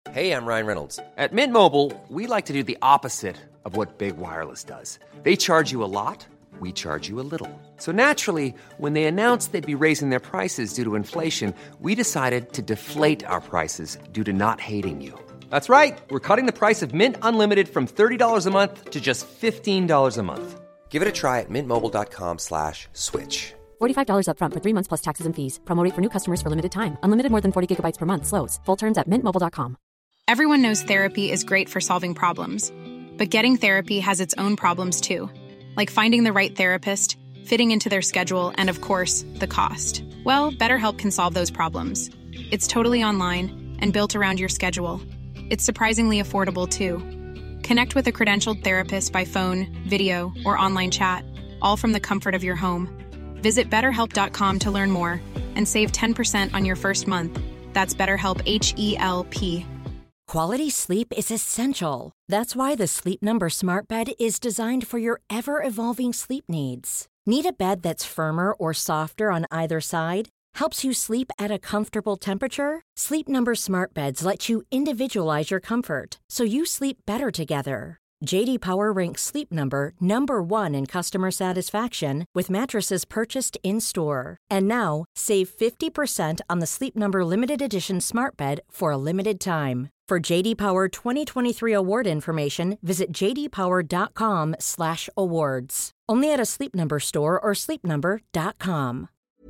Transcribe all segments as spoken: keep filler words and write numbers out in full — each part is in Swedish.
Hey, I'm Ryan Reynolds. At Mint Mobile, we like to do the opposite of what Big Wireless does. They charge you a lot, we charge you a little. So naturally, when they announced they'd be raising their prices due to inflation, we decided to deflate our prices due to not hating you. That's right. We're cutting the price of Mint Unlimited from thirty dollars a month to just fifteen dollars a month. Give it a try at mintmobile.com slash switch. forty-five dollars up front for three months plus taxes and fees. Promo rate for new customers for limited time. Unlimited more than forty gigabytes per month slows. Full terms at mint mobile dot com. Everyone knows therapy is great for solving problems. But getting therapy has its own problems too. Like finding the right therapist, fitting into their schedule, and of course, the cost. Well, BetterHelp can solve those problems. It's totally online and built around your schedule. It's surprisingly affordable too. Connect with a credentialed therapist by phone, video, or online chat, all from the comfort of your home. Visit better help dot com to learn more and save ten percent on your first month. That's BetterHelp, H E L P. Quality sleep is essential. That's why the Sleep Number Smart Bed is designed for your ever-evolving sleep needs. Need a bed that's firmer or softer on either side? Helps you sleep at a comfortable temperature? Sleep Number Smart Beds let you individualize your comfort, so you sleep better together. J D Power ranks Sleep Number number one in customer satisfaction with mattresses purchased in-store. And now, save fifty percent on the Sleep Number Limited Edition Smart Bed for a limited time. For J D Power twenty twenty-three award information, visit j d power dot com slash awards. Only at a Sleep Number store or sleep number dot com.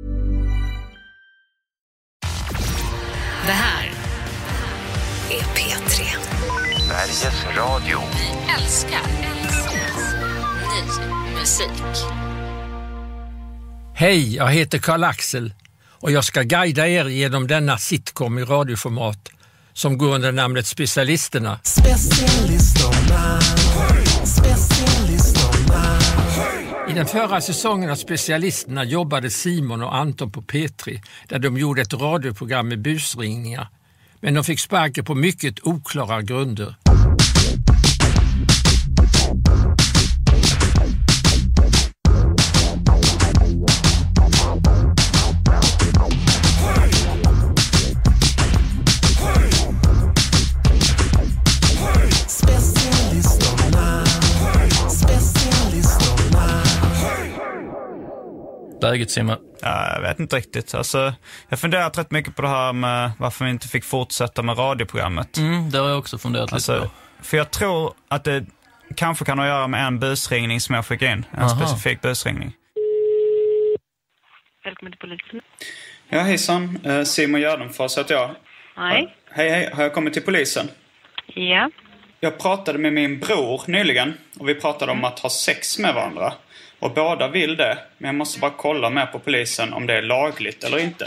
Det här är P tre. Sveriges Radio. Vi älskar, älskar ny musik. Hej, jag heter Karl Axel och jag ska guida er genom denna sitcom i radioformat som går under namnet Specialisterna. Specialisterna. Specialisterna. I den förra säsongen av Specialisterna jobbade Simon och Anton på P tre där de gjorde ett radioprogram med busringningar. Men de fick sparken på mycket oklara grunder. Läget, Simon? Ja, jag vet inte riktigt. Alltså, jag har funderat rätt mycket på det här med varför vi inte fick fortsätta med radioprogrammet. Mm, det har jag också funderat alltså, lite på. För jag tror att det kanske kan ha att göra med en busringning som jag fick in. En Aha. specifik busringning. Välkommen till polisen. Ja, hejsan. Simon Gärdenfors heter jag. Hej. Hej, hej. Har jag kommit till polisen? Ja. Jag pratade med min bror nyligen och vi pratade om att ha sex med varandra. Och båda vill det, men jag måste bara kolla med på polisen om det är lagligt eller inte.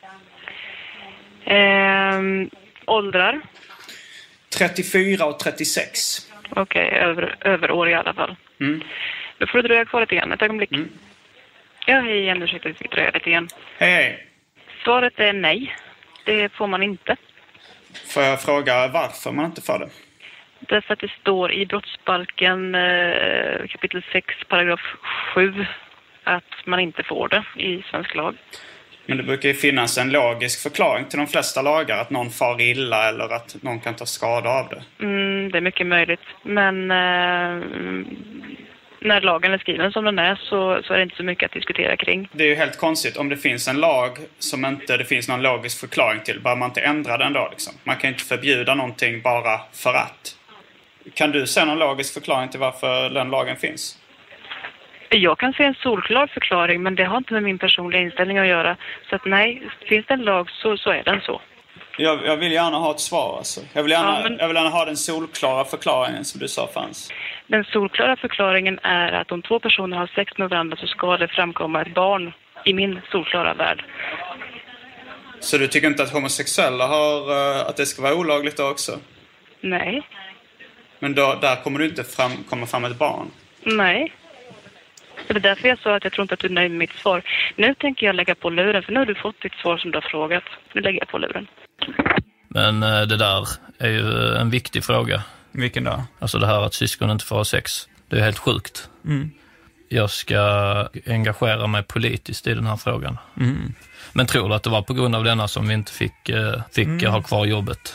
Ehm, åldrar? trettiofyra och trettiosex. Okej, okay, över, över år i alla fall. Mm. Då får du dröja kvar lite grann, ett ögonblick. Mm. Ja, hej igen, ursäkta, vi fick dröja lite grann. Hej, hej. Svaret är nej. Det får man inte. Får jag fråga varför man inte får det? Därför att det står i brottsbalken eh, kapitel sex, paragraf sju att man inte får det i svensk lag. Men det brukar ju finnas en logisk förklaring till de flesta lagar att någon far illa eller att någon kan ta skada av det. Mm, det är mycket möjligt. Men eh, när lagen är skriven som den är så, så är det inte så mycket att diskutera kring. Det är ju helt konstigt om det finns en lag som inte det finns någon logisk förklaring till. Bara man inte ändrar den då liksom. Man kan inte förbjuda någonting bara för att. Kan du se någon logisk förklaring till varför den lagen finns? Jag kan se en solklar förklaring, men det har inte med min personliga inställning att göra. Så att nej, finns det en lag så, så är den så. Jag, jag vill gärna ha ett svar alltså. Jag vill gärna, ja, men... jag vill gärna ha den solklara förklaringen som du sa fanns. Den solklara förklaringen är att om två personer har sex med varandra så ska det framkomma ett barn i min solklara värld. Så du tycker inte att homosexuella har, att det ska vara olagligt då också? Nej. Men då, där kommer du inte fram, komma fram ett barn? Nej. Det är därför jag sa att jag tror inte att du är nöjd med mitt svar. Nu tänker jag lägga på luren, för nu har du fått ditt svar som du har frågat. Nu lägger jag på luren. Men det där är ju en viktig fråga. Vilken då? Alltså det här att syskon inte får ha sex. Det är helt sjukt. Mm. Jag ska engagera mig politiskt i den här frågan. Mm. Men tror du att det var på grund av denna som vi inte fick, fick mm. ha kvar jobbet?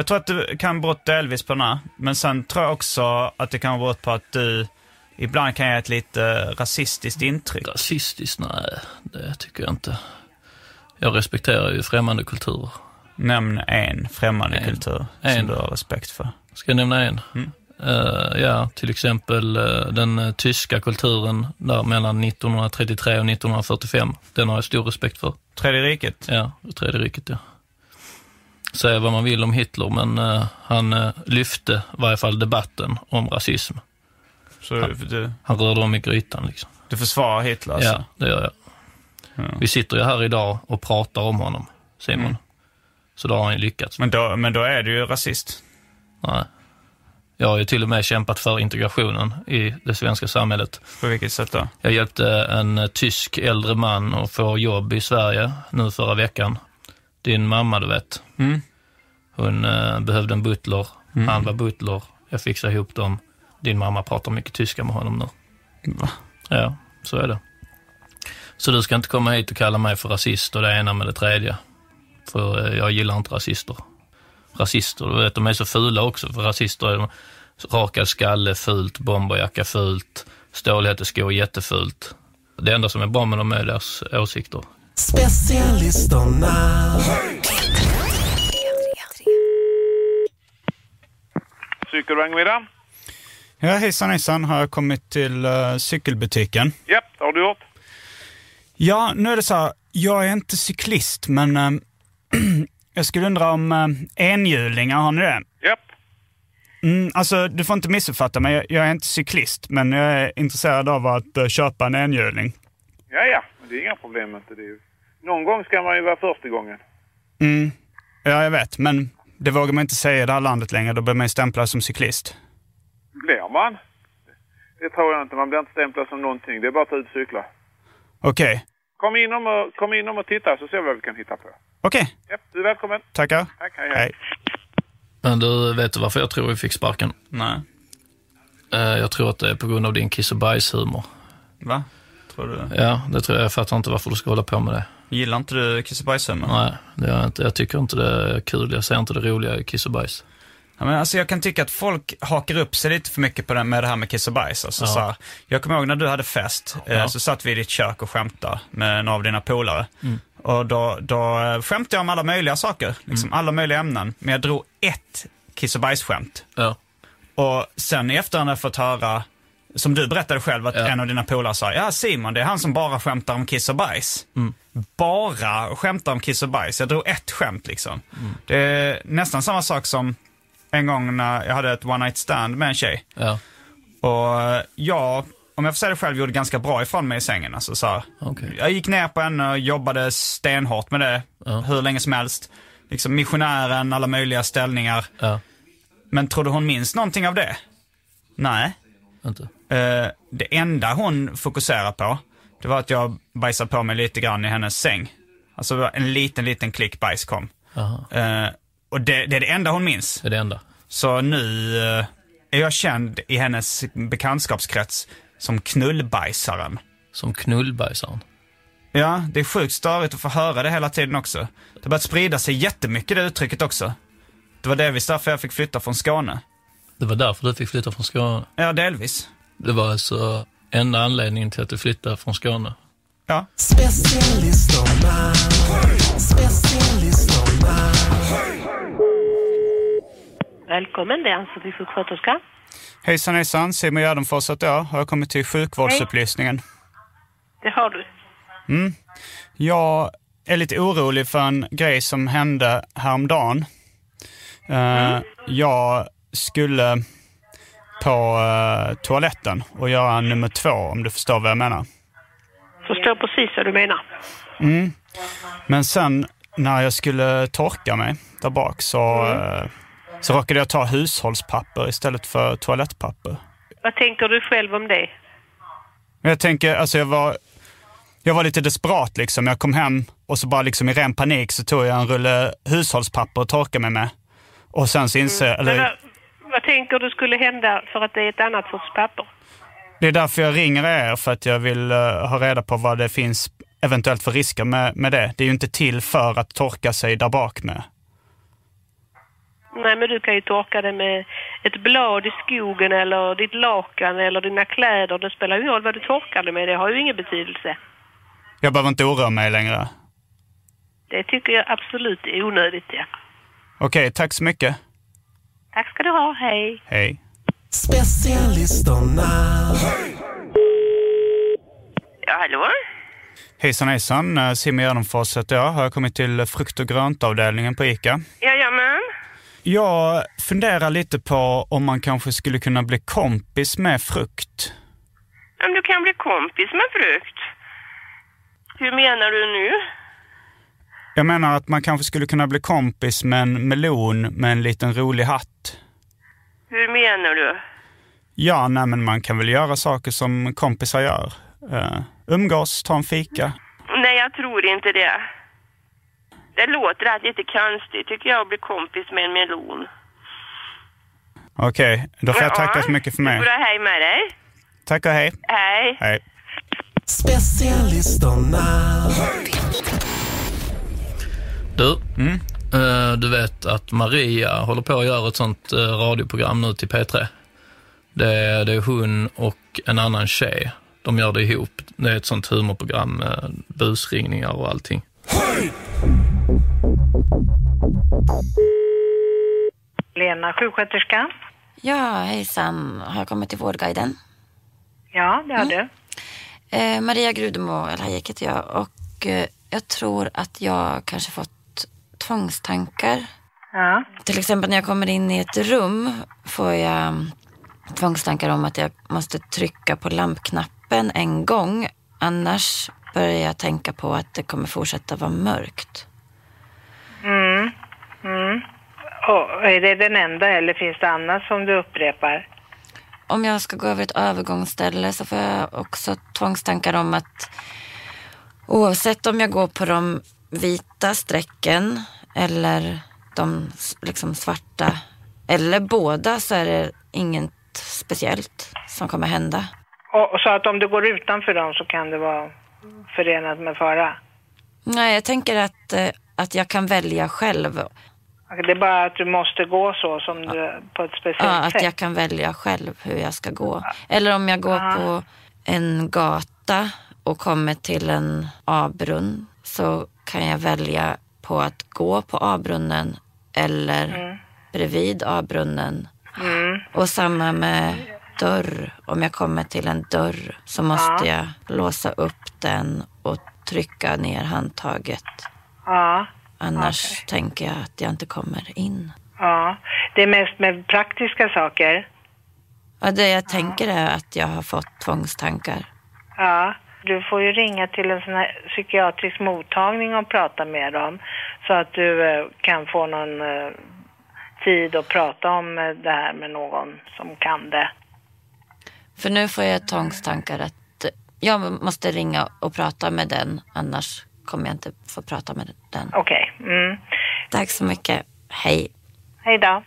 Jag tror att det kan bero delvis på den här. Men sen tror jag också att det kan bero på att du ibland kan ge ett lite rasistiskt intryck. Rasistiskt? Nej, det tycker jag inte. Jag respekterar ju främmande kulturer. Nämn en främmande en. kultur en. som du har respekt för. Ska jag nämna en? Mm. Uh, ja, till exempel uh, den uh, tyska kulturen där mellan nittonhundratrettiotre och nittonhundrafyrtiofem. Den har jag stor respekt för. Tredje riket? Ja, tredje riket, ja. Säga vad man vill om Hitler, men uh, han uh, lyfte i varje fall debatten om rasism. Så han, du, han rörde om i grytan liksom. Du försvarar Hitler alltså? Ja, det gör jag. Ja. Vi sitter ju här idag och pratar om honom, Simon. Mm. Så då har han ju lyckats. Men då, men då är du ju rasist. Nej. Jag har ju till och med kämpat för integrationen i det svenska samhället. På vilket sätt då? Jag hjälpte en tysk äldre man att få jobb i Sverige nu förra veckan. Din mamma, du vet. Mm. Hon eh, behövde en butler. Mm. Han var butler. Jag fixade ihop dem. Din mamma pratar mycket tyska med honom nu. Va? Ja, så är det. Så du ska inte komma hit och kalla mig för rasist och det ena med det tredje. För eh, jag gillar inte rasister. Rasister, du vet, de är så fula också. För rasister är de rakad skalle, fult, bomberjacka, fult, stålhätteskor, jättefult. Det enda som är bra med dem är deras åsikter. Specialisterna. Cykelvagn. Ja, hejsan hejsan. Har jag kommit till uh, cykelbutiken? Japp, det har du gjort. Ja, nu är det så här. Jag är inte cyklist, men uh, jag skulle undra om uh, enhjulingar, har ni det? Japp. Mm, alltså, du får inte missuppfatta mig. Jag, jag är inte cyklist, men jag är intresserad av att uh, köpa en enhjuling. Ja, ja. Men det är inga problem med det. det är ju... Någon gång ska man ju vara första gången. Mm. Ja, jag vet. Men det vågar man inte säga i det här landet längre. Då blir man stämplad som cyklist. Blir man? Det tror jag inte. Man blir inte stämplad som någonting. Det är bara att ta ut cykla. Okej. Okay. Kom in om och, kom in om och titta så ser vi vad vi kan hitta på. Okej. Okay. Ja, du är välkommen. Tackar. Tack, hej, hej. hej. Men du vet varför jag tror vi fick sparken? Nej. Uh, jag tror att det är på grund av din kiss- och bajshumor. Va? Tror du? Ja, det tror jag. Jag fattar inte varför du ska hålla på med det. Gillar inte du kiss- och bajshumor? Nej, det är inte. Jag tycker inte det är kul. Jag ser inte det roliga i kiss och bajs. Ja, men alltså jag kan tycka att folk hakar upp sig lite för mycket på det, med det här med kiss och bajs. Alltså, ja. så här, jag kommer ihåg när du hade fest, ja. eh, så satt vi i ditt kök och skämtade med några av dina polare. Mm. Och då, då skämtade jag om alla möjliga saker, liksom mm. alla möjliga ämnen. Men jag drog ett kiss- och bajsskämt. Ja. Och sen i efterhand har jag fått höra, som du berättade själv, att ja. en av dina polare sa, ja Simon, det är han som bara skämtar om kiss och bajs. Mm. Bara skämtar om kiss och bajs. Jag drog ett skämt liksom. Mm. Det är nästan samma sak som en gång när jag hade ett one night stand med en tjej. Ja. Och jag, om jag får säga det själv, gjorde ganska bra ifrån mig i sängen. Alltså, så här, okay. Jag gick ner på henne och jobbade stenhårt med det. Ja. Hur länge som helst. Liksom missionären, alla möjliga ställningar. Ja. Men trodde hon minns någonting av det? Nej. Inte. Uh, det enda hon fokuserar på, det var att jag bajsade på mig lite grann i hennes säng. Alltså en liten, liten klick bajs kom. Uh, och det, det är det enda hon minns. Det är det enda. Så nu uh, är jag känd i hennes bekantskapskrets som knullbajsaren. Som knullbajsaren? Ja, det är sjukt störigt att få höra det hela tiden också. Det har börjat sprida sig jättemycket, det uttrycket också. Det var delvis därför jag fick flytta från Skåne. Det var därför du fick flytta från Skåne? Ja, delvis. Det var alltså enda anledningen till att du flyttade från Skåne? Ja. Specialisterna. Specialisterna. Välkommen, det är Ann-Sofie sjuksköterska. Hejsan, hejsan. Simon Gärdenfors att jag har kommit till sjukvårdsupplysningen. Hej. Det har du. Mm. Jag är lite orolig för en grej som hände häromdagen. Mm. Uh, jag skulle på uh, toaletten och göra nummer två, om du förstår vad jag menar. Förstår precis vad du menar. Mm. Men sen när jag skulle torka mig där bak så, mm. uh, så råkade jag ta hushållspapper istället för toalettpapper. Vad tänker du själv om det? Jag tänker, alltså jag var... Jag var lite desperat liksom. Jag kom hem och så bara liksom i ren panik så tog jag en rulle hushållspapper och torkade mig med. Och sen så inser mm. eller... vad, vad tänker du skulle hända för att det är ett annat sorts papper? Det är därför jag ringer er, för att jag vill uh, ha reda på vad det finns eventuellt för risker med, med det. Det är ju inte till för att torka sig där bak med. Nej, men du kan ju torka det med ett blad i skogen eller ditt lakan eller dina kläder. Det spelar ju roll vad du torkar det med. Det har ju ingen betydelse. Jag behöver inte oroa mig längre. Det tycker jag absolut är onödigt, ja. Okej, tack så mycket. Tack ska du ha, hej. Hej. Specialisterna. Ja, hallå? Hejsan, hejsan. Simon Gärdenfors heter jag. Har jag kommit till frukt- och gröntavdelningen på ICA. Jajamän. Jag funderar lite på om man kanske skulle kunna bli kompis med frukt. Om du kan bli kompis med frukt? Hur menar du nu? Jag menar att man kanske skulle kunna bli kompis med en melon med en liten rolig hatt. Hur menar du? Ja, nej, men man kan väl göra saker som kompisar gör. Uh, umgås, ta en fika. Nej, jag tror inte det. Det låter rätt lite konstigt, tycker jag, att bli kompis med en melon. Okej, okay, då får jag tacka ja, så mycket för mig. Du får hej med dig. Tack och hej. Hej. Hej. Specialisterna. Du, mm? uh, du vet att Maria håller på att göra ett sånt uh, radioprogram nu till P tre. Det är, det är hon och en annan tjej. De gör det ihop. Det är ett sånt humorprogram med busringningar och allting. Hej! Lena, sjuksköterska. Ja, hejsan. Har jag kommit till Vårdguiden? Ja, det har mm. du. Eh, Maria Grudemo, eller Hayek heter jag. Och eh, jag tror att jag kanske fått tvångstankar. Ja. Till exempel när jag kommer in i ett rum får jag tvångstankar om att jag måste trycka på lampknappen en gång. Annars börjar jag tänka på att det kommer fortsätta vara mörkt. Mm. Mm. Och är det den enda eller finns det annat som du upprepar? Om jag ska gå över ett övergångsställe så får jag också tvångstankar om att oavsett om jag går på de vita strecken eller de liksom svarta eller båda så är det inget speciellt som kommer hända. Och så att om du går utanför dem så kan det vara förenat med fara? Nej, jag tänker att, att jag kan välja själv. Det är bara att du måste gå så som du, på ett speciellt ja, sätt? Ja, att jag kan välja själv hur jag ska gå. Eller om jag går Aha. på en gata och kommer till en A-brunn så kan jag välja på att gå på A-brunnen eller mm. bredvid A-brunnen. Mm. Och samma med dörr. Om jag kommer till en dörr så måste ja. jag låsa upp den och trycka ner handtaget. Ja. Annars okay. tänker jag att jag inte kommer in. Ja, det är mest med praktiska saker. Ja, det jag tänker är att jag har fått tvångstankar. Ja, du får ju ringa till en sån här psykiatrisk mottagning och prata med dem. Så att du eh, kan få någon eh, tid att prata om eh, det här med någon som kan det. För nu får jag tvångstankar att jag måste ringa och prata med den. Annars kommer jag inte få prata med den. Okej. Okay. Mm. Tack så mycket. Hej. Hej då.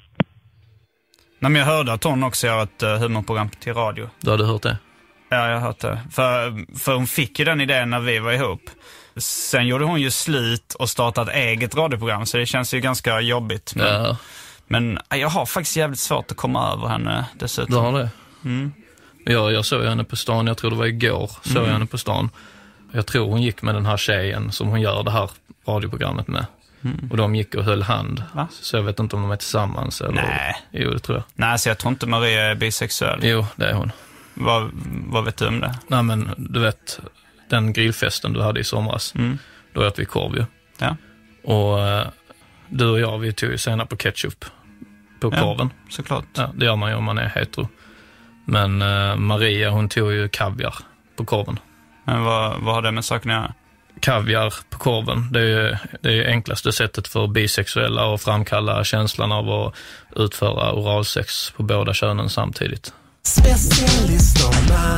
Nej, men jag hörde att hon också gör ett uh, humorprogram till radio. Du hade hört det? Ja, jag har hört det. För, för hon fick ju den idén när vi var ihop. Sen gjorde hon ju slut och startade ett eget radioprogram. Så det känns ju ganska jobbigt. Men, ja. men jag har faktiskt jävligt svårt att komma över henne dessutom. Du har det? Mm. Ja, jag såg henne på stan. Jag tror det var igår. Såg mm. jag henne på stan. Jag tror hon gick med den här tjejen som hon gör det här radioprogrammet med. Mm. Och de gick och höll hand. Va? Så jag vet inte om de är tillsammans eller... Nej. Jo, det tror jag. Nej, så jag tror inte Maria är bisexuell. Jo, det är hon. Vad, vad vet du om det? Nej, men du vet, den grillfesten du hade i somras. Mm. Då åt vi korv ju. Ja. Och uh, du och jag, vi tog ju senare på ketchup på ja, korven. Såklart. Ja, det gör man ju om man är hetero. Men uh, Maria, hon tog ju kaviar på korven. Men vad, vad har det med saken att göra? Kaviar på korven, det är ju det är enklaste sättet för bisexuella att framkalla känslan av att utföra oralsex på båda könen samtidigt. Specialisterna.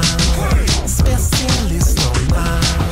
Specialisterna.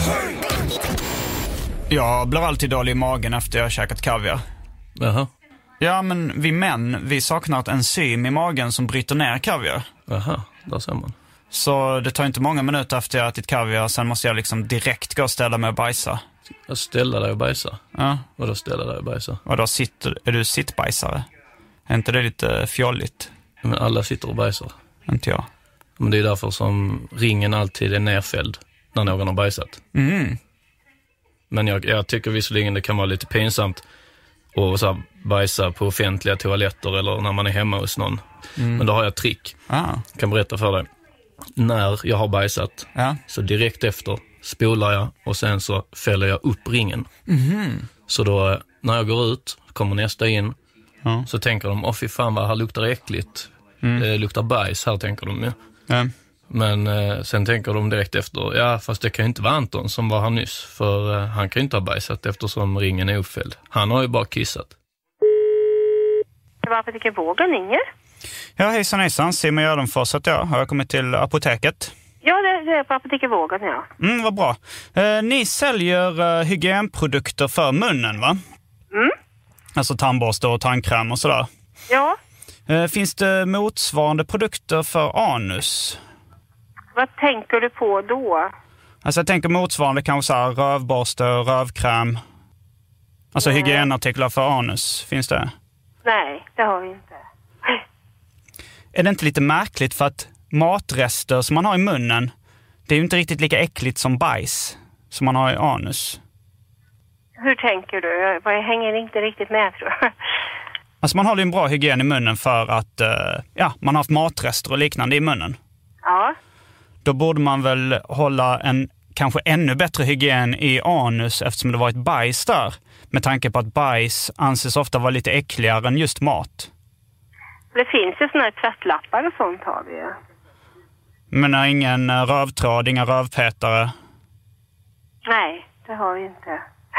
Jag blir alltid dålig i magen efter jag har käkat kaviar. Jaha. Ja, men vi män, vi saknar ett enzym i magen som bryter ner kaviar. Jaha, där ser man. Så det tar inte många minuter efter jag har ätit kaviar. Sen måste jag liksom direkt gå och ställa mig och bajsa. Jag ställer dig och bajsa? Ja. Och då ställer dig och bajsa? Och då sitter, är du sittbajsare? Är inte det lite fjolligt? Men alla sitter och bajsar. Inte jag. Men det är därför som ringen alltid är nerfälld när någon har bajsat. Mm. Men jag, jag tycker visserligen det kan vara lite pinsamt att så här, bajsa på offentliga toaletter eller när man är hemma hos någon. Mm. Men då har jag ett trick. Ah. Jag kan berätta för dig. När jag har bajsat, ja. så direkt efter spolar jag och sen så fäller jag upp ringen. Mm. Så då när jag går ut, kommer nästa in, ja. så tänker de, åh fy fan vad här luktar äckligt. Mm. Det luktar bajs här, tänker de ju. Ja. Men eh, sen tänker de direkt efter, ja fast det kan ju inte vara Anton som var här nyss, för eh, han kan ju inte ha bajsat eftersom ringen är uppfälld. Han har ju bara kissat. Det var Apoteket Vågen ringer. Ja, hejsan hejsan, Simon Gärdenfors att jag har kommit till apoteket. Ja, det, det är på Apoteket Vågen, ja. Mm, vad bra. Eh, ni säljer eh, hygienprodukter för munnen, va? Mm. Alltså tandborste och tandkräm och sådär. Ja. Eh, finns det motsvarande produkter för anus? Vad tänker du på då? Alltså jag tänker motsvarande kanske så här rövborste, rövkräm. Alltså Nej. hygienartiklar för anus, finns det? Nej, det har vi inte. Är det inte lite märkligt för att matrester som man har i munnen, det är ju inte riktigt lika äckligt som bajs som man har i anus. Hur tänker du? Jag, jag hänger inte riktigt med, tror jag. Alltså man håller ju en bra hygien i munnen för att uh, ja, man har haft matrester och liknande i munnen. Ja. Då borde man väl hålla en kanske ännu bättre hygien i anus eftersom det varit bajs där. Med tanke på att bajs anses ofta vara lite äckligare än just mat. Det finns ju såna här tvättlappar och sånt har vi ju. Men är ingen rövtråd, inga rövpetare? Nej, det har vi inte.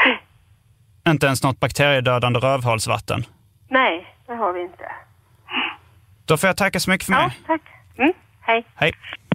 Inte ens något bakteriedödande rövhålsvatten? Nej, det har vi inte. Då får jag tacka så mycket för ja, mig. Tack. Mm, hej. Hej.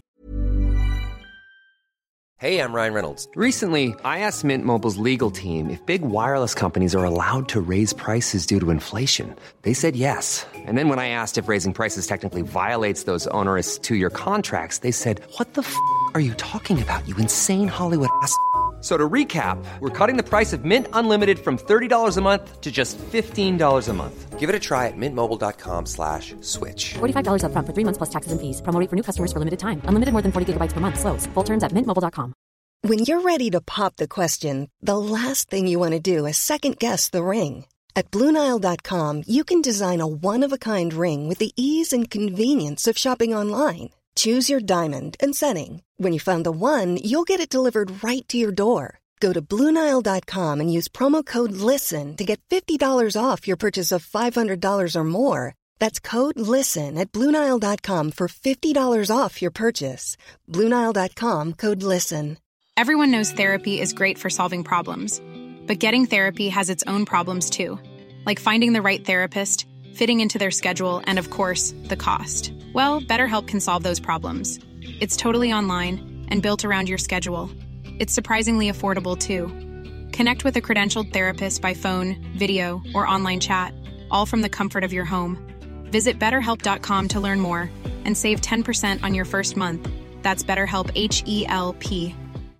Hey, I'm Ryan Reynolds. Recently, I asked Mint Mobile's legal team if big wireless companies are allowed to raise prices due to inflation. They said yes. And then when I asked if raising prices technically violates those onerous two-year contracts, they said, what the f*** are you talking about, you insane Hollywood ass f- So to recap, we're cutting the price of Mint Unlimited from thirty dollars a month to just fifteen dollars a month. Give it a try at mintmobile.com slash switch. forty-five dollars up front for three months plus taxes and fees. Promo rate for new customers for limited time. Unlimited more than forty gigabytes per month. Slows full terms at mint mobile dot com. When you're ready to pop the question, the last thing you want to do is second guess the ring. At Blue Nile dot com, you can design a one-of-a-kind ring with the ease and convenience of shopping online. Choose your diamond and setting. When you find the one, you'll get it delivered right to your door. Go to Blue Nile dot com and use promo code LISTEN to get fifty dollars off your purchase of five hundred dollars or more. That's code LISTEN at Blue Nile dot com for fifty dollars off your purchase. Blue Nile dot com, code LISTEN. Everyone knows therapy is great for solving problems. But getting therapy has its own problems too. Like finding the right therapist, fitting into their schedule, and of course, the cost. Well, BetterHelp can solve those problems. It's totally online and built around your schedule. It's surprisingly affordable too. Connect with a credentialed therapist by phone, video, or online chat, all from the comfort of your home. Visit better help dot com to learn more and save ten percent on your first month. That's BetterHelp, H E L P.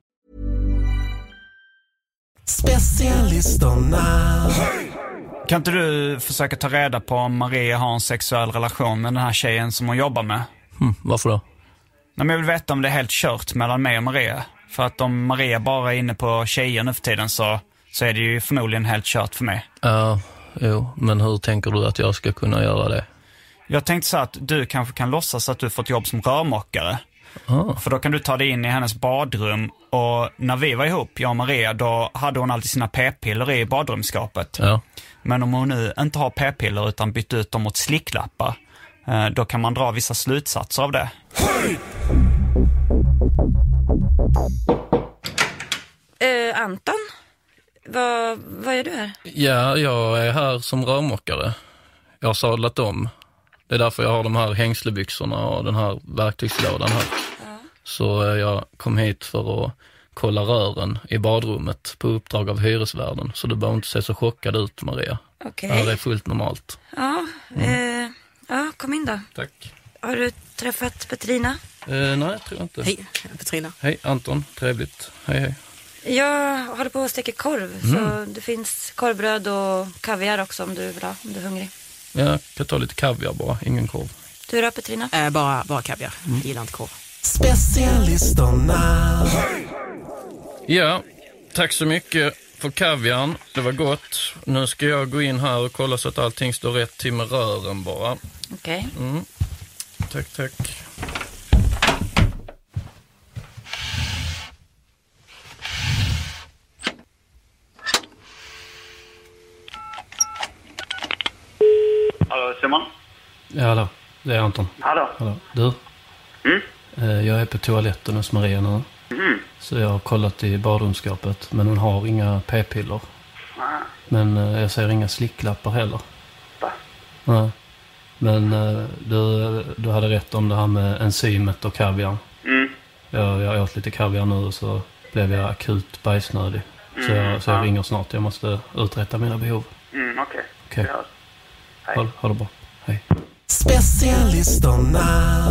Specialisterna. Kan inte du försöka ta reda på om Maria har en sexuell relation med den här tjejen som hon jobbar med? Mm, varför då? Nej, men jag vill veta om det är helt kört mellan mig och Maria. För att om Maria bara är inne på tjejer nu för tiden så, så är det ju förmodligen helt kört för mig. Ja, uh, jo. Men hur tänker du att jag ska kunna göra det? Jag tänkte så att du kanske kan låtsas att du fått jobb som rörmokare. Ah. För då kan du ta dig in i hennes badrum. Och när vi var ihop, jag och Maria, då hade hon alltid sina p-piller i badrumsskapet. Ja. Men om hon nu inte har p-piller utan bytt ut dem mot slicklappar, då kan man dra vissa slutsatser av det. Uh, Anton, vad, vad är du här? Ja, jag är här som rörmokare. Jag har sadlat om. Det är därför jag har de här hängslebyxorna och den här verktygslådan här. Ja. Så jag kom hit för att kolla rören i badrummet på uppdrag av hyresvärden. Så du behöver inte se så chockad ut, Maria. Okej. Okay. Det är fullt normalt. Ja, mm. eh, ja, kom in då. Tack. Har du träffat Petrina? Eh, nej, jag tror inte. Hej, Petrina. Hej, Anton. Trevligt. Hej, hej. Jag håller på att steka korv, mm. så det finns korvbröd och kaviar också om du vill ha, om du är hungrig. Jag kan ta lite kaviar bara, ingen korv. Du då, Petrina? Äh, bara, bara kaviar, Mm. gillar inte korv. Specialisterna. Ja, tack så mycket för kaviarn. Det var gott. Nu ska jag gå in här och kolla så att allting står rätt till med rören bara. Okej. Okay. Mm. Tack, tack. Hallå, Simon? Ja, hallå. Det är Anton. Hallå. Hallå. Du? Mm? Eh, Jag är på toaletten hos Maria nu. Mm. Så jag har kollat i badrumsskåpet. Men hon har inga p-piller. Ah. Men eh, jag ser inga slicklappar heller. Va? Ja. Men eh, du, du hade rätt om det här med enzymet och kaviar. Mm. Jag, jag åt lite kaviar nu och så blev jag akut bajsnödig. Mm. Så jag, så jag Ja. ringer snart. Jag måste uträtta mina behov. Mm, okej. Okay. Okej. Ja. Hej. Ha, ha det bra. Hej. Specialisterna.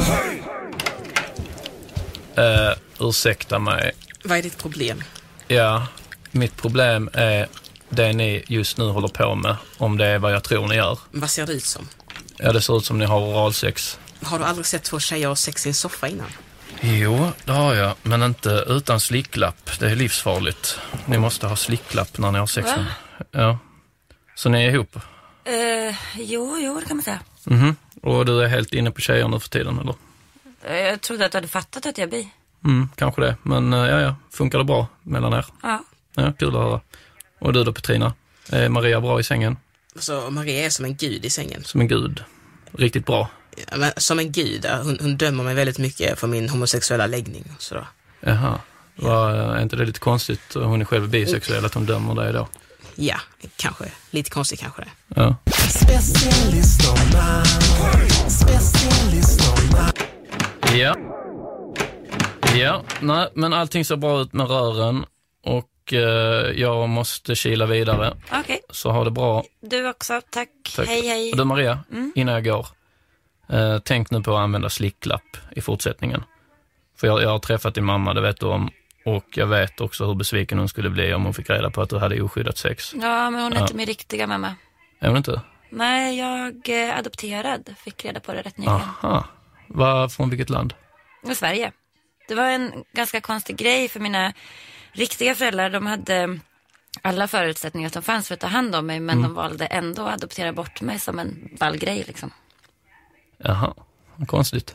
Uh, ursäkta mig. Vad är ditt problem? Ja, mitt problem är det ni just nu håller på med. Om det är vad jag tror ni gör. Vad ser det ut som? Ja, det ser ut som ni har oralsex. Har du aldrig sett två tjejer ha sex i en soffa innan? Jo, det har jag. Men inte utan slicklapp. Det är livsfarligt. Ni måste ha slicklapp när ni har sex. Va? Ja. Så ni är ihop? Uh, jo, jo, det kan man säga. Mhm. Och du är helt inne på tjejer nu för tiden, eller? Jag trodde att du hade fattat att jag är bi. Mm, kanske det. Men ja, ja. Funkar det bra mellan er? Ja. Ja, kul att höra. Och du då, Petrina? Är Maria bra i sängen? Så Maria är som en gud i sängen. Som en gud. Riktigt bra. Ja, men som en gud. Hon, hon dömer mig väldigt mycket för min homosexuella läggning. Så då. Jaha. Var, är inte det lite konstigt? Hon är själv bisexuell, att hon dömer dig då? Ja, kanske. Lite konstigt kanske det. Ja. Specialisterna. Specialisterna. Ja. Ja, nej, men allting ser bra ut med rören. Och eh, jag måste kila vidare. Okej. Okay. Så ha det bra. Du också, tack. Tack. Hej, hej. Och du Maria, mm. innan jag går. Eh, tänk nu på att använda slicklapp i fortsättningen. För jag, jag har träffat din mamma, det vet du om. Och jag vet också hur besviken hon skulle bli om hon fick reda på att du hade oskyddat sex. Ja, men hon är ja. inte min riktiga mamma. Är hon inte? Nej, jag är adopterad. Fick reda på det rätt nyligen. Aha. Var från vilket land? I Sverige. Det var en ganska konstig grej för mina riktiga föräldrar. De hade alla förutsättningar som fanns för att ta hand om mig. Men mm. de valde ändå att adoptera bort mig som en ballgrej liksom. Jaha, konstigt.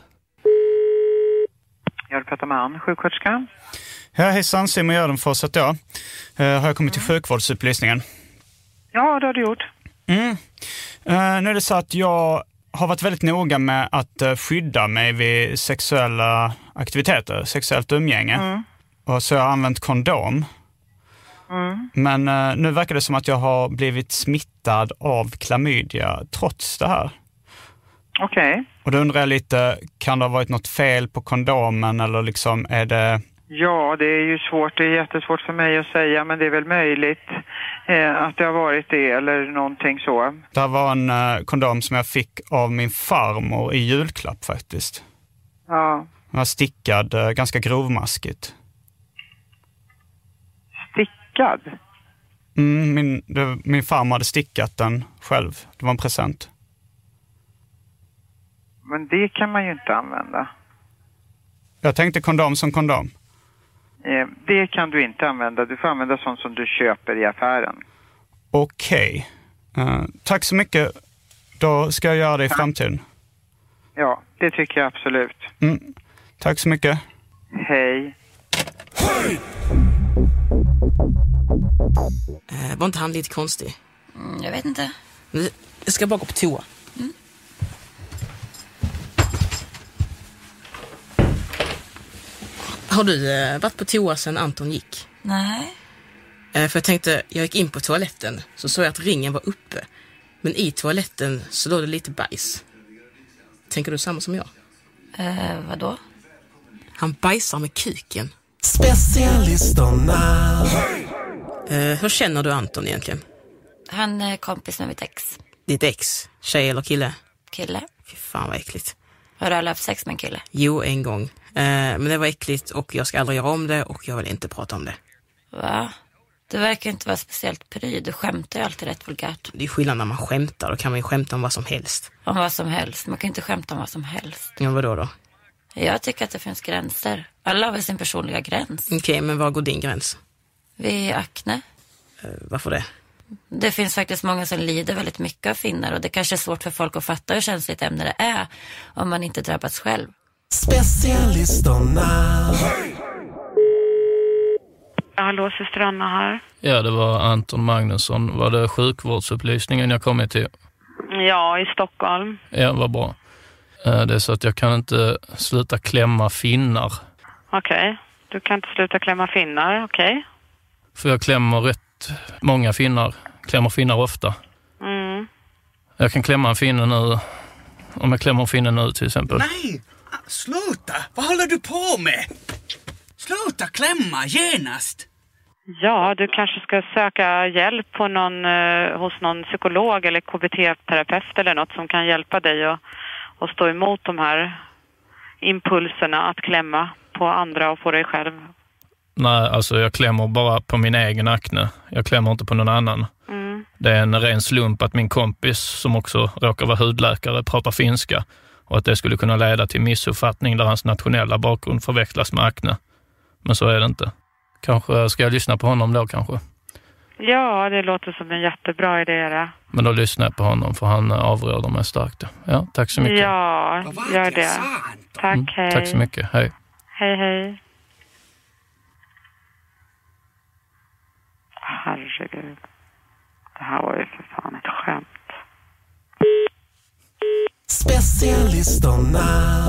Jag vill prata med Ann, sjuksköterska. Ja, hejsan, Simon Gärdenfors heter jag. Uh, har jag kommit till sjukvårdsupplysningen? Ja, det har du gjort. Mm. Uh, nu är det så att jag har varit väldigt noga med att uh, skydda mig vid sexuella aktiviteter, sexuellt umgänge. Mm. Och så har jag använt kondom. Mm. Men uh, nu verkar det som att jag har blivit smittad av klamydia trots det här. Okej. Okay. Och då undrar jag lite, kan det ha varit något fel på kondomen eller liksom är det... Ja, det är ju svårt, det är jättesvårt för mig att säga, men det är väl möjligt eh, att det har varit det eller någonting så. Det var en eh, kondom som jag fick av min farmor i julklapp faktiskt. Ja. Den var stickad, eh, ganska grovmaskigt. Stickad? Mm, min, det, min farmor hade stickat den själv, det var en present. Men det kan man ju inte använda. Jag tänkte kondom som kondom. Eh, det kan du inte använda. Du får använda sånt som du köper i affären. Okej. Okay. Uh, tack så mycket. Då ska jag göra det i tack. framtiden. Ja, det tycker jag absolut. Mm. Tack så mycket. Hej. Hej! Uh, var inte han lite konstig? Mm, jag vet inte. Jag ska bara gå på toa. Mm. Har du eh, varit på toa sen Anton gick? Nej. Eh, för jag tänkte, jag gick in på toaletten så såg jag att ringen var uppe. Men i toaletten så låg det lite bajs. Tänker du samma som jag? Eh, vadå? Han bajsar med kuken. Specialisterna. Eh, hur känner du Anton egentligen? Han är kompis med mitt ex. Ditt ex? Tjej eller kille? Kille. Fy fan vad äckligt. Har du aldrig haft sex med en kille? Jo, en gång. Eh, men det var äckligt och jag ska aldrig göra om det och jag vill inte prata om det. Va? Du verkar inte vara speciellt pryd. Du skämtar ju alltid rätt vulgärt. Det är skillnad när man skämtar. Då kan man ju skämta om vad som helst. Om vad som helst. Man kan inte skämta om vad som helst. Ja, vadå då? Jag tycker att det finns gränser. Alla har väl sin personliga gräns. Okej, okay, men var går din gräns? Vid akne. Uh, varför det? Det finns faktiskt många som lider väldigt mycket av finnar. Och det kanske är svårt för folk att fatta hur känsligt ämne det är. Om man inte drabbats själv. Specialisterna. Hallå, syster Anna här. Ja, det var Anton Magnusson. Var det sjukvårdsupplysningen jag kom till? Ja, i Stockholm. Ja, vad bra. Det är så att jag kan inte sluta klämma finnar. Okej, okay. Du kan inte sluta klämma finnar, okej. Okay. För jag klämmer rätt många finnar. Klämmer finnar ofta. Mm. Jag kan klämma en finne nu. Om jag klämmer finnen nu till exempel. Nej, sluta! Vad håller du på med? Sluta klämma, genast! Ja, du kanske ska söka hjälp på någon, eh, hos någon psykolog eller K B T-terapeut eller något som kan hjälpa dig att, att stå emot de här impulserna att klämma på andra och på dig själv. Nej, alltså jag klämmer bara på min egen akne. Jag klämmer inte på någon annan. Mm. Det är en ren slump att min kompis, som också råkar vara hudläkare, pratar finska. Och att det skulle kunna leda till missuppfattning där hans nationella bakgrund förväxlas med akne. Men så är det inte. Kanske ska jag lyssna på honom då kanske? Ja, det låter som en jättebra idé det. Men då lyssnar jag på honom för han avråder mig starkt. Ja, tack så mycket. Ja, gör det. Tack, mm, hej. Tack så mycket, hej. Hej, hej. Herregud. Det här var ju för fan ett skämt. Specialisterna.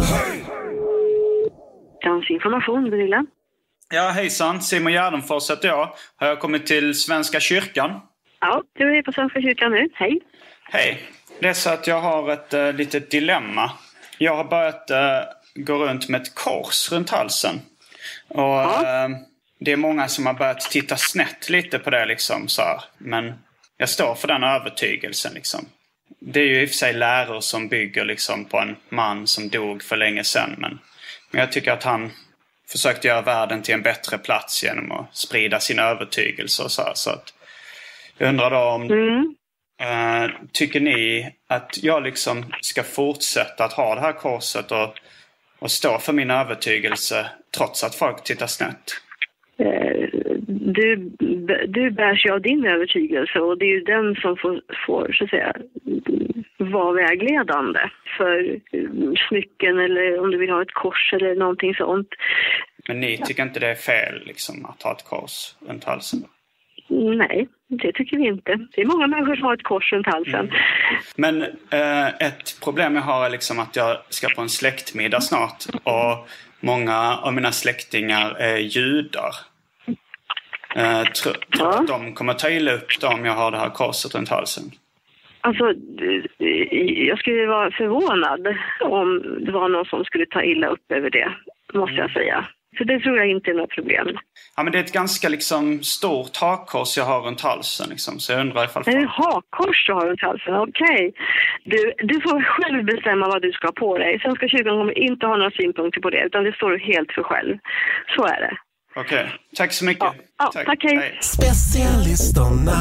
Dansinformation, Gunilla. Ja, hejsan. Simon Gärdenfors heter jag. Har jag kommit till Svenska kyrkan? Ja, du är på Svenska kyrkan nu. Hej. Hej. Det är så att jag har ett äh, litet dilemma. Jag har börjat äh, gå runt med ett kors runt halsen. Och ja. äh, det är många som har börjat titta snett lite på det liksom så här. Men jag står för den övertygelsen liksom. Det är ju i och för sig läror som bygger liksom på en man som dog för länge sedan. Men, men jag tycker att han försökte göra världen till en bättre plats genom att sprida sina övertygelser och så här. Så att jag undrar då om... Mm. Uh, tycker ni att jag liksom ska fortsätta att ha det här korset och, och stå för min övertygelse trots att folk tittar snett? Uh, du, du bärs ju av din övertygelse och det är ju den som får, får så att säga, vara vägledande för smycken eller om du vill ha ett kors eller någonting sånt. Men ni tycker inte det är fel liksom, att ha ett kors runt halsen? Nej, det tycker vi inte. Det är många människor som har ett kors runt halsen. Mm. Men eh, ett problem jag har är liksom att jag ska på en släktmiddag snart. Och många av mina släktingar är judar. Eh, tror ja. att de kommer ta illa upp då om jag har det här korset runt halsen? Alltså, jag skulle vara förvånad om det var någon som skulle ta illa upp över det, måste jag säga. Så det tror jag inte är något problem. Ja, men det är ett ganska liksom stort hakkors jag har runt halsen. Liksom. Så jag undrar ifall... Är det hakkors du har runt halsen? Okej. Okay. Du, du får själv bestämma vad du ska ha på dig. Svenska kyrkan kommer inte ha några synpunkter på det. Utan det står du helt för själv. Så är det. Okej. Okay. Tack så mycket. Ja, ja tack. tack hej. hej. Specialisterna.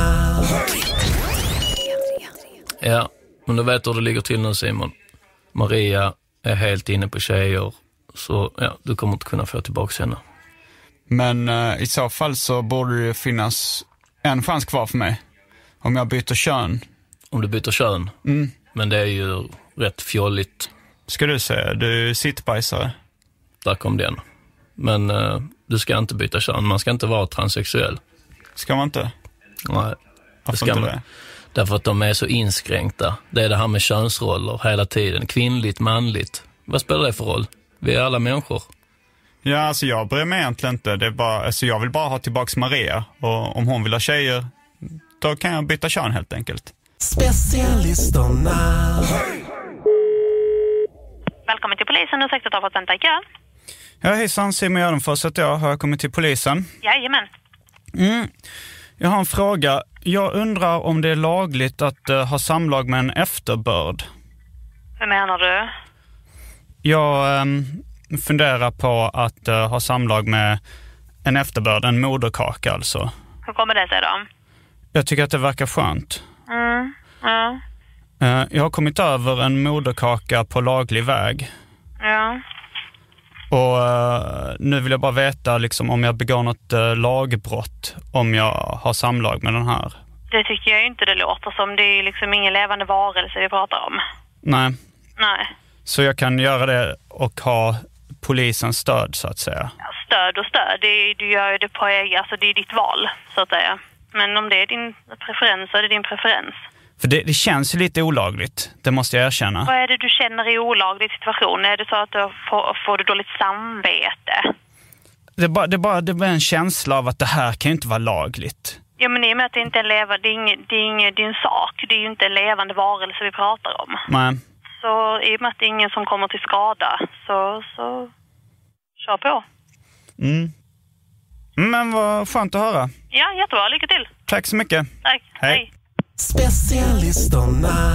Ja, men du vet hur det ligger till nu, Simon. Maria är helt inne på tjejer. Så ja, du kommer inte kunna få tillbaka henne. Men uh, i så fall så borde det finnas en chans kvar för mig. Om jag byter kön. Om du byter kön? Mm. Men det är ju rätt fjolligt. Ska du säga, du är sittbajsare. Där kom den. Men uh, du ska inte byta kön. Man ska inte vara transsexuell. Ska man inte? Nej. Varför ska inte man? Det? Därför att de är så inskränkta. Det är det här med könsroller hela tiden. Kvinnligt, manligt. Vad spelar det för roll? Vi är alla människor. Ja, alltså jag bryr mig egentligen inte. Det är bara, alltså jag vill bara ha tillbaks Maria. Och om hon vill ha tjejer, då kan jag byta kön helt enkelt. Specialisterna. Välkommen till polisen. Du har sagt att du har fått vänta i kö. Ja, hejsan. Simon Gärdenfors att jag har kommit till polisen. Jajamän. Mm. Jag har en fråga. Jag undrar om det är lagligt att uh, ha samlag med en efterbörd. Hur menar du? Jag um, funderar på att uh, ha samlag med en efterbörd, en moderkaka alltså. Hur kommer det sig då? Jag tycker att det verkar skönt. Mm, ja. Uh, jag har kommit över en moderkaka på laglig väg. Ja. Och uh, nu vill jag bara veta liksom, om jag begår något uh, lagbrott om jag har samlag med den här. Det tycker jag inte det låter som. Det är liksom ingen levande varelse vi pratar om. Nej. Nej. Så jag kan göra det och ha polisens stöd så att säga. Ja, stöd och stöd. Det är, du gör det på egen, alltså det är ditt val så att säga. Men om det är din preferens så är det din preferens. För det, det känns ju lite olagligt, det måste jag erkänna. Vad är det du känner i olaglig situation? Är det så att du får, får du dåligt samvete? Det är, bara, det, är bara, det är bara en känsla av att det här kan ju inte vara lagligt. Ja, men i och med att det inte är levande, det är ingen, det är ingen din sak. Det är ju inte en levande varelse vi pratar om. Nej. Så i och med att det är ingen som kommer till skada så, så kör på. Mm. Men vad skönt att höra. Ja, jättebra. Lycka till. Tack så mycket. Tack. Hej. Hej. Specialisterna.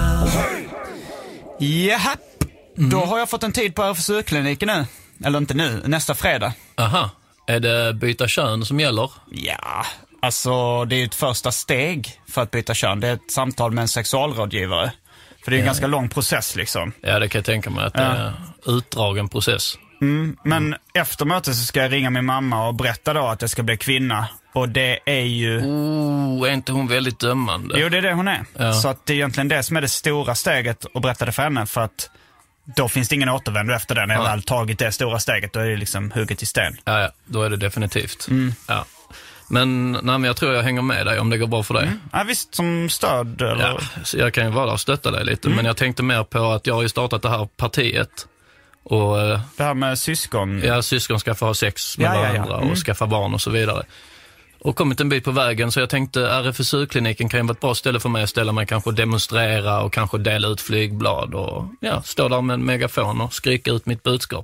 Jaha. Mm. Då har jag fått en tid på R F S U-kliniken nu. Eller inte nu, nästa fredag. Aha. Är det byta kön som gäller? Ja, alltså det är ett första steg för att byta kön. Det är ett samtal med en sexualrådgivare. För det är en ja, ganska lång process liksom. Ja, det kan jag tänka mig att det är ja. utdragen process. Mm, men mm. efter mötet så ska jag ringa min mamma och berätta då att jag ska bli kvinna. Och det är ju... Oh, är inte hon väldigt dömande? Jo, det är det hon är. Ja. Så att det är egentligen det som är det stora steget att berätta det för henne. För att då finns det ingen återvändo efter det. När jag ja. väl tagit det stora steget, då är det liksom hugget i sten. Ja, ja. Då är det definitivt. Mm. Ja. Men, nej, men jag tror jag hänger med dig om det går bra för dig. Mm. Ja, visst, som stöd. Eller? Ja, så jag kan ju vara där och stötta dig lite. Mm. Men jag tänkte mer på att jag har ju startat det här partiet. Och, det här med syskon? Ja, syskon ska få ha sex med ja, varandra ja, ja. Mm. och skaffa barn och så vidare. Och kommit en bit på vägen, så jag tänkte R F S U-kliniken kan ju vara ett bra ställe för mig att ställa mig, kanske demonstrera och kanske dela ut flygblad och ja, stå där med en megafon och skrika ut mitt budskap.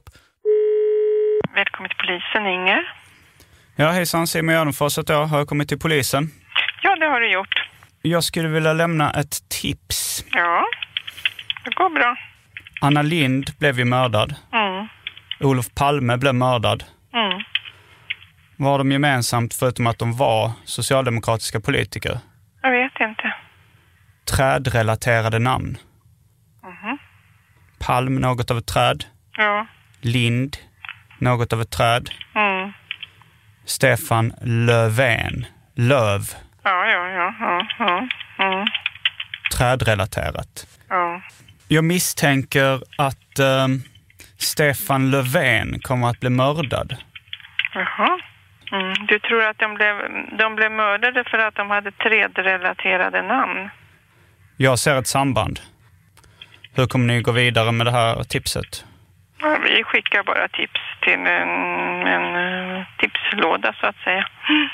Välkommen till polisen, Inger. Ja, hejsan, Simon Gärdenfors att jag har kommit till polisen. Ja, det har du gjort. Jag skulle vilja lämna ett tips. Ja, det går bra. Anna Lind blev ju mördad. Mm. Olof Palme blev mördad. Mm. Vad har de gemensamt förutom att de var socialdemokratiska politiker? Jag vet inte. Trädrelaterade namn. Mm. Palm, något av ett träd. Ja. Lind, något av ett träd. Mm. Stefan Löfven, Löv. Ja, ja, ja. ja, ja. Mm. Trädrelaterat. Ja. Jag misstänker att äh, Stefan Löfven kommer att bli mördad. Jaha. Mm. Du tror att de blev, de blev mördade för att de hade trädrelaterade namn? Jag ser ett samband. Hur kommer ni gå vidare med det här tipset? Ja, vi skickar bara tips till en, en uh, tipslåda så att säga.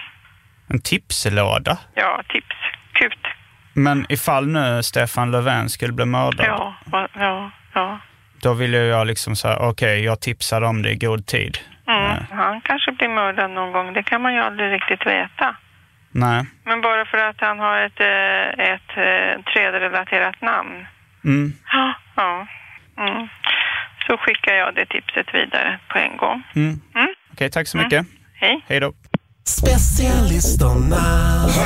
En tipslåda? Ja, tips. Kut. Men ifall nu Stefan Löfven skulle bli mördad? Ja, ja, ja. Då vill jag liksom säga, okej, okay, jag tipsar om det i god tid. Mm, äh. Han kanske blir mördad någon gång, det kan man ju aldrig riktigt veta. Nej. Men bara för att han har ett, ett, ett trädrelaterat namn. Mm. Ja, ja. Mm. Så skickar jag det tipset vidare på en gång. Mm. Mm. Okej, okay, tack så mycket. Mm. Hej. Hej då. Specialisterna.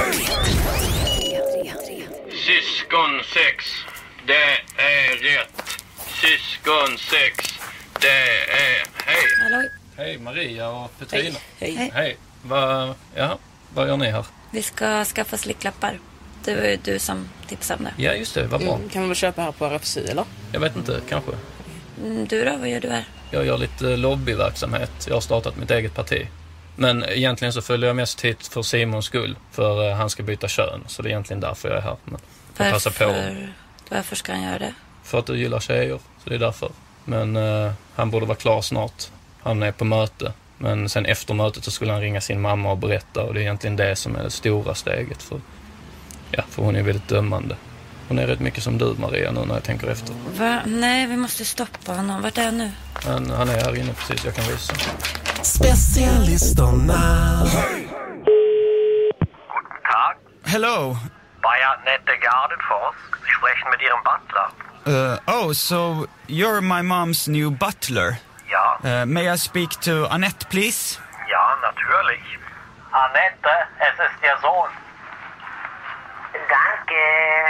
Syskon sex, det är rätt. Syskon sex, det är... Hej. Hallå. Hej Maria och Petrina. Hej. Hej. Hej. Va, ja, vad gör ni här? Vi ska skaffa slicklappar. Det var ju du som tipsade om det. Ja, just det. Vad bra. Mm, kan man väl köpa här på R F S U, eller? Jag vet inte, kanske. Mm, du då, vad gör du här? Jag gör lite lobbyverksamhet. Jag har startat mitt eget parti. Men egentligen så följer jag mest hit för Simons skull. För han ska byta kön. Så det är egentligen därför jag är här. Men jag varför, passar på. Varför ska han göra det? För att du gillar tjejer. Så det är därför. Men uh, han borde vara klar snart. Han är på möte. Men sen efter mötet så skulle han ringa sin mamma och berätta. Och det är egentligen det som är det stora steget. För, ja, för hon är väldigt dömande. Hon är rätt mycket som du, Maria, nu när jag tänker efter. Va? Nej, vi måste stoppa honom. Vart är han nu? Men han är här inne precis, jag kan visa. Specialisterna. Guten Tag. Hello. Bayer Nette Gardenfors. Sie sprechen mit Ihrem butler. Uh, oh, so you're my mom's new butler. Ja. Uh, may I speak to Annette, please? Ja, natürlich. Annette, es ist Ihr Sohn. Danke.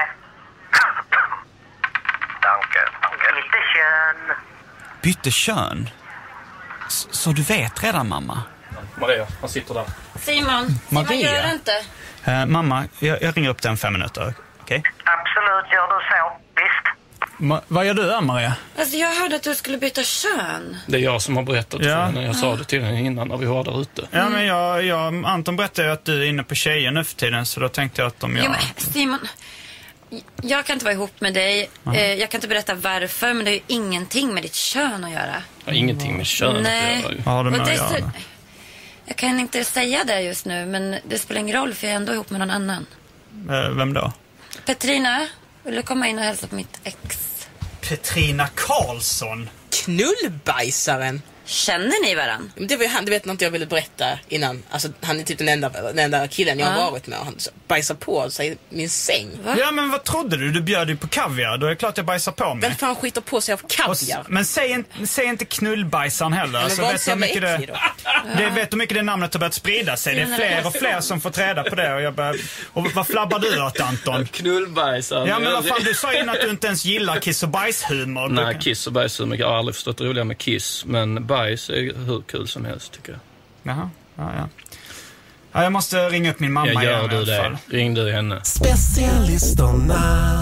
Danke, danke. Bitte schön. Bytte kön? S- så du vet redan, mamma? Maria, han sitter där. Simon, Maria. Simon gör det inte. Uh, mamma, jag, jag ringer upp den fem minuter, okej? Okay? Absolut, gör du så. Visst. Ma- vad gör du där, Maria? Alltså jag hörde att du skulle byta kön. Det är jag som har berättat Ja. för henne. Jag sa det till henne innan när vi var där ute. Ja, men jag, jag, Anton berättade ju att du är inne på tjejer nu för tiden, så då tänkte jag att om jag... Ja, men Simon, jag kan inte vara ihop med dig. Aha. Eh, Jag kan inte berätta varför, men det är ju ingenting med ditt kön att göra. Ja, ingenting med kön Nej. att göra. Vad har det med Och att det är göra? så- Jag kan inte säga det just nu, men det spelar ingen roll för jag är ändå ihop med någon annan. Uh, vem då? Petrina, vill du komma in och hälsa på mitt ex? Petrina Karlsson. Knullbajsaren. Känner ni varann? Men det var ju han, det vet inte jag ville berätta innan. Alltså han är typ den enda, den enda killen jag har Ja. varit med. Och han bajsar på sig min säng. Ja, men vad trodde du? Du bjöd ju på kaviar. Då är det klart jag bajsar på mig. Vem fan skiter på sig av kaviar? Men säg, in, säg inte knullbajsaren heller. Men Så vad vet ska du hur jag mycket vara det, äcklig det vet du mycket det namnet har börjat sprida sig. Det är fler och fler som får reda på det. Och, jag börjar, och vad flabbar du åt, Anton? Knullbajsaren. Ja, men vad fan, du sa innan att du inte ens gillar kiss och bajshumor. Nej, kiss och bajshumor. Jag har aldrig förstått det roliga med kiss. Men bajs är hur kul som helst, tycker jag. Jaha, ja, ja. Ja, jag måste ringa upp min mamma Jag gör igen, du i alla det. fall. Ring du henne. Specialisterna.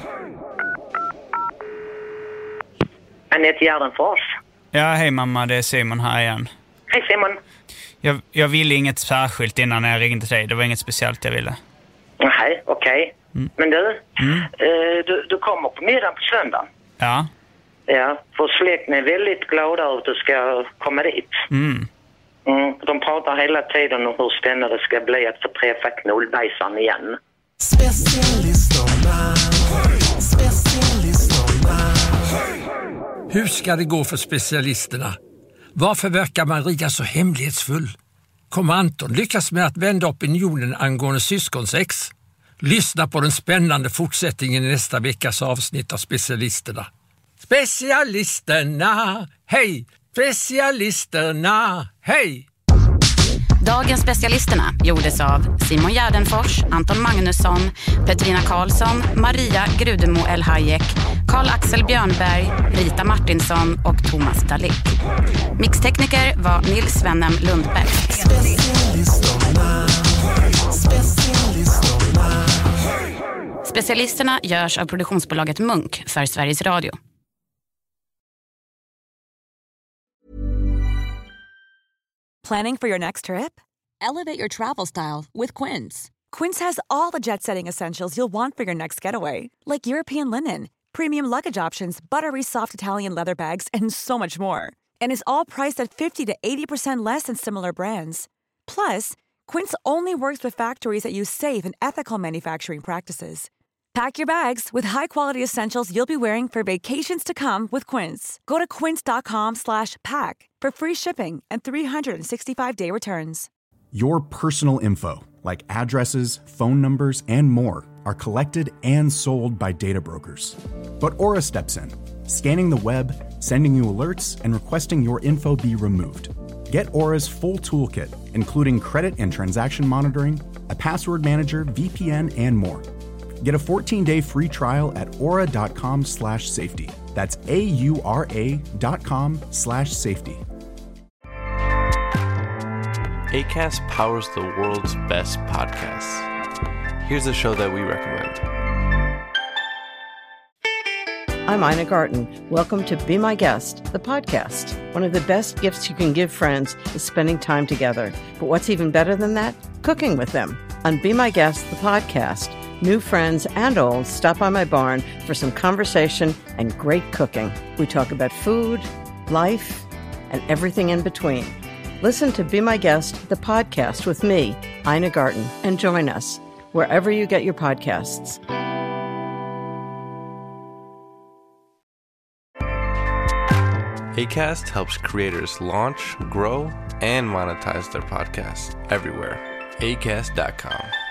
Annette Gärdenfors. Ja, hej mamma, det är Simon här igen. Hej Simon. Jag, jag ville inget särskilt innan jag ringde till dig. Det var inget speciellt jag ville. Nej, okej. Mm. Men du, Mm. eh, du, du kommer på middag på söndag. Ja. Ja, för släkten är väldigt glada att du ska komma dit. Mm. Mm, de pratar hela tiden om hur spännande det ska bli att få träffa knullbajsaren igen. Specialisterna. Specialisterna. Hur ska det gå för specialisterna? Varför verkar Maria så hemlighetsfull? Kommer Anton lyckas med att vända opinionen angående syskonsex? Lyssna på den spännande fortsättningen i nästa veckas avsnitt av Specialisterna. Specialisterna, hej! Specialisterna, hej! Dagens Specialisterna gjordes av Simon Gärdenfors, Anton Magnusson, Petrina Karlsson, Maria Grudemo El Hayek, Karl-Axel Björnberg, Rita Martinsson och Thomas Dalik. Mixtekniker var Nils Svennem Lundberg. Specialisterna. Specialisterna. Specialisterna görs av produktionsbolaget Munk för Sveriges Radio. Planning for your next trip? Elevate your travel style with Quince. Quince has all the jet-setting essentials you'll want for your next getaway, like European linen, premium luggage options, buttery soft Italian leather bags, and so much more. And is all priced at fifty to eighty percent less than similar brands. Plus, Quince only works with factories that use safe and ethical manufacturing practices. Pack your bags with high-quality essentials you'll be wearing for vacations to come with Quince. Go to quince.com slash pack for free shipping and three sixty-five day returns. Your personal info, like addresses, phone numbers, and more, are collected and sold by data brokers. But Aura steps in, scanning the web, sending you alerts, and requesting your info be removed. Get Aura's full toolkit, including credit and transaction monitoring, a password manager, V P N, and more. Get a fourteen-day free trial at aura.com slash safety. That's A-U-R-A dot com slash safety. Acast powers the world's best podcasts. Here's a show that we recommend. I'm Ina Garten. Welcome to Be My Guest, the podcast. One of the best gifts you can give friends is spending time together. But what's even better than that? Cooking with them. On Be My Guest, the podcast, new friends and old stop by my barn for some conversation and great cooking. We talk about food, life, and everything in between. Listen to Be My Guest, the podcast with me, Ina Garten, and join us wherever you get your podcasts. Acast helps creators launch, grow, and monetize their podcasts everywhere. acast dot com.